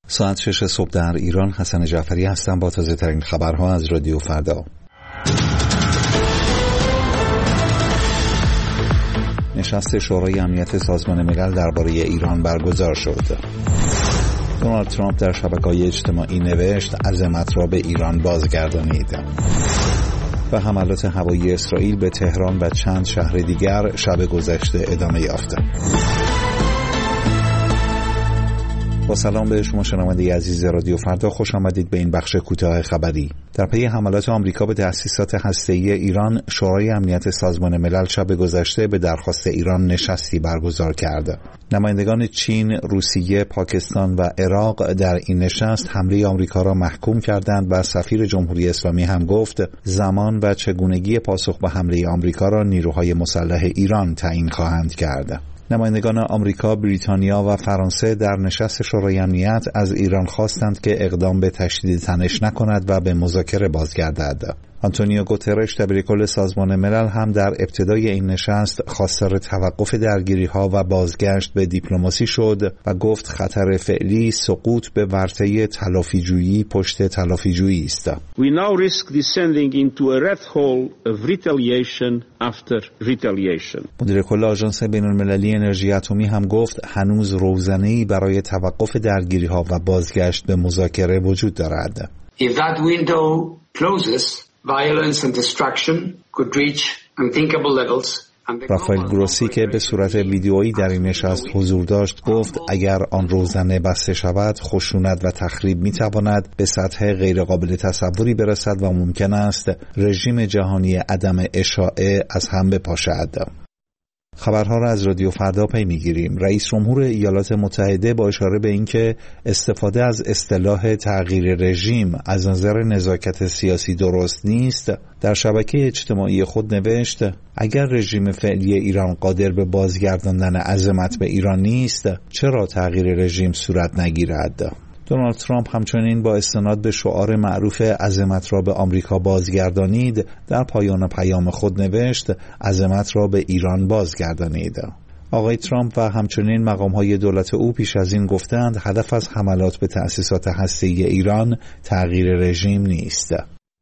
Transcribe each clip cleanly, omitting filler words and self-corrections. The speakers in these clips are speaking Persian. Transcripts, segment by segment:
ساعت 6 صبح در ایران. حسن جعفری هستم با تازه ترین خبرها از رادیو فردا. نشست شورای امنیت سازمان ملل درباره ایران برگزار شد. دونالد ترامپ در شبکه‌های اجتماعی نوشت عزمت را به ایران بازگردانید. و حملات هوایی اسرائیل به تهران و چند شهر دیگر شب گذشته ادامه یافت. با سلام به شما شنونده عزیز رادیو فردا، خوش آمدید به این بخش کوتاه خبری. در پی حملات آمریکا به تأسیسات هسته‌ای ایران، شورای امنیت سازمان ملل شب گذشته به درخواست ایران نشستی برگزار کرد. نمایندگان چین، روسیه، پاکستان و عراق در این نشست حمله آمریکا را محکوم کردند و سفیر جمهوری اسلامی هم گفت زمان و چگونگی پاسخ به حمله آمریکا را نیروهای مسلح ایران تعیین خواهند کرد. نمایندگان آمریکا، بریتانیا و فرانسه در نشست شورای امنیت از ایران خواستند که اقدام به تشدید تنش نکند و به مذاکره بازگردد. آنتونیو گوترش دبیرکل سازمان ملل هم در ابتدای این نشست خواستار توقف درگیری‌ها و بازگشت به دیپلماسی شد و گفت خطر فعلی سقوط به ورطه تلافیجویی پشت تلافیجویی است. We now risk descending into a rat hole of retaliation after retaliation. مدیر کل آژانس بین‌المللی انرژی اتمی هم گفت هنوز روزنه‌ای برای توقف درگیری‌ها و بازگشت به مذاکره وجود دارد. If that window closes, violence and destruction could reach unthinkable levels. رافائل گروسی که به صورت ویدیویی در این نشست حضور داشت گفت اگر آن روزنه بسته شود خشونت و تخریب میتواند به سطح غیرقابل تصوری برسد و ممکن است رژیم جهانی عدم اشاعه از هم بپاشد. خبرها را از رادیو فردا پی میگیریم. رئیس جمهور ایالات متحده با اشاره به اینکه استفاده از اصطلاح تغییر رژیم از نظر نزاکت سیاسی درست نیست، در شبکه اجتماعی خود نوشت اگر رژیم فعلی ایران قادر به بازگرداندن عزمت به ایران نیست، چرا تغییر رژیم صورت نگیرد؟ دونالد ترامپ همچنین با استناد به شعار معروف عزمت را به آمریکا بازگردانید در پایان پیام خود نوشت عزمت را به ایران بازگردانید. آقای ترامپ و همچنین مقام‌های دولت او پیش از این گفتند هدف از حملات به تأسیسات هسته‌ای ایران تغییر رژیم نیست.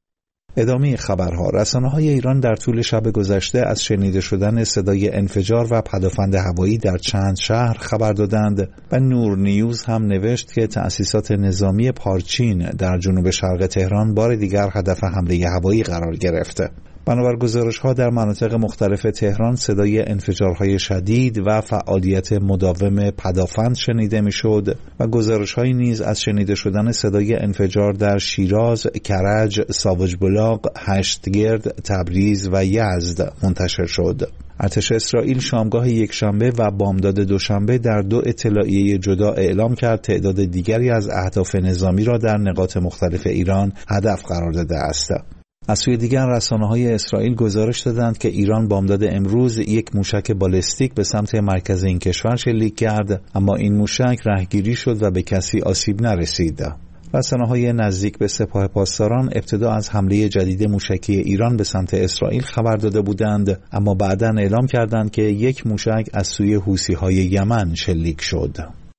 ادامه خبرها. رسانه‌های ایران در طول شب گذشته از شنیده شدن صدای انفجار و پدافند هوایی در چند شهر خبر دادند و نور نیوز هم نوشت که تأسیسات نظامی پارچین در جنوب شرق تهران بار دیگر هدف حمله هوایی قرار گرفته. بنابر گزارش‌ها در مناطق مختلف تهران صدای انفجارهای شدید و فعالیت مداوم پدافند شنیده می‌شد و گزارش‌هایی نیز از شنیده شدن صدای انفجار در شیراز، کرج، ساوجبلاغ، هشتگرد، تبریز و یزد منتشر شد. ارتش اسرائیل شامگاه یکشنبه و بامداد دوشنبه در 2 اطلاعیه جدا اعلام کرد تعداد دیگری از اهداف نظامی را در نقاط مختلف ایران هدف قرار داده است. از سوی دیگر رسانه‌های اسرائیل گزارش دادند که ایران بامداد امروز یک موشک بالستیک به سمت مرکز این کشور شلیک کرد، اما این موشک رهگیری شد و به کسی آسیب نرسید. رسانه‌های نزدیک به سپاه پاسداران ابتدا از حمله جدید موشکی ایران به سمت اسرائیل خبر داده بودند، اما بعداً اعلام کردند که یک موشک از سوی حوثی‌های یمن شلیک شد.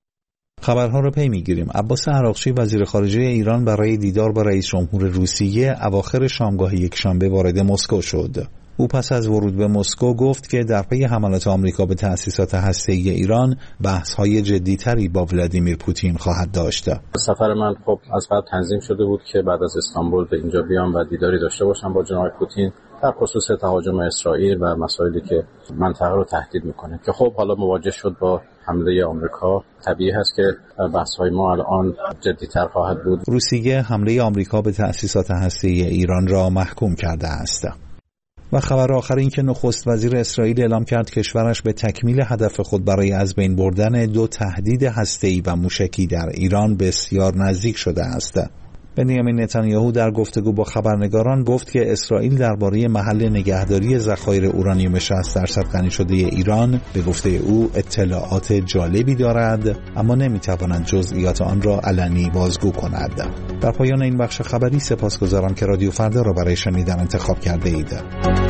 خبرها را پی میگیریم. عباس عراقچی وزیر خارجه ایران برای دیدار با رئیس جمهور روسیه اواخر شامگاه یکشنبه وارد مسکو شد. او پس از ورود به مسکو گفت که در پی حملات آمریکا به تأسیسات هسته‌ای ایران بحث‌های جدی‌تری با ولادیمیر پوتین خواهد داشت. سفر من از قبل تنظیم شده بود که بعد از استانبول به اینجا بیام و دیداری داشته باشم با جناب پوتین در خصوص تهاجم اسرائیل و مسائلی که منطقه رو تهدید میکنه که خب حالا مواجه شد با حمله آمریکا. طبیعی هست که بحث‌های ما الان جدی‌تر خواهد بود. روسیه حمله آمریکا به تأسیسات هسته‌ای ایران را محکوم کرده است. و خبر آخر این که نخست وزیر اسرائیل اعلام کرد کشورش به تکمیل هدف خود برای از بین بردن 2 تهدید هسته‌ای و موشکی در ایران بسیار نزدیک شده است. بنیامین نتانیاهو در گفتگو با خبرنگاران گفت که اسرائیل درباره محل نگهداری ذخایر اورانیوم 60% غنی شده ایران به گفته او اطلاعات جالبی دارد، اما نمیتواند جزئیات آن را علنی بازگو کند. در پایان این بخش خبری سپاسگزارم که رادیو فردا را برای شنیدن انتخاب کرده اید.